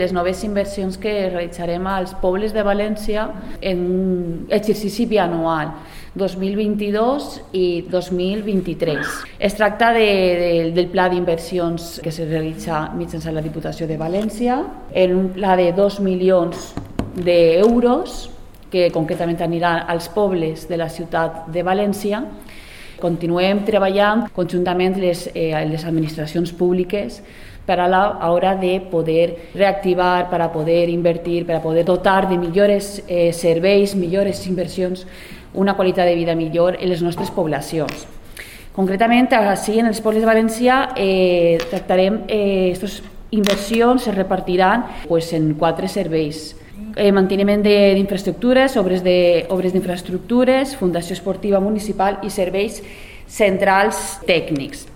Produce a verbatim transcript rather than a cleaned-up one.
Les noves inversions que realitzarem als pobles de València en un exercici bianual dos mil vint-i-dos i dos mil vint-i-tres. Es tracta de, de, del pla d'inversions que se realitza mitjançant la Diputació de València en un pla de dos milions d'euros que concretament anirà als pobles de la ciutat de València. Continuem treballant conjuntament les, eh, les administracions públiques per a l'hora de poder reactivar, per a poder invertir, per a poder dotar de millors eh, serveis, millors inversions, una qualitat de vida millor en les nostres poblacions. Concretament, així en els pobles de València eh, tractarem, eh, aquestes inversions se repartiran pues, en quatre serveis. Eh, manteniment d'infraestructures, obres de, obres d'infraestructures, fundació esportiva municipal i serveis centrals tècnics.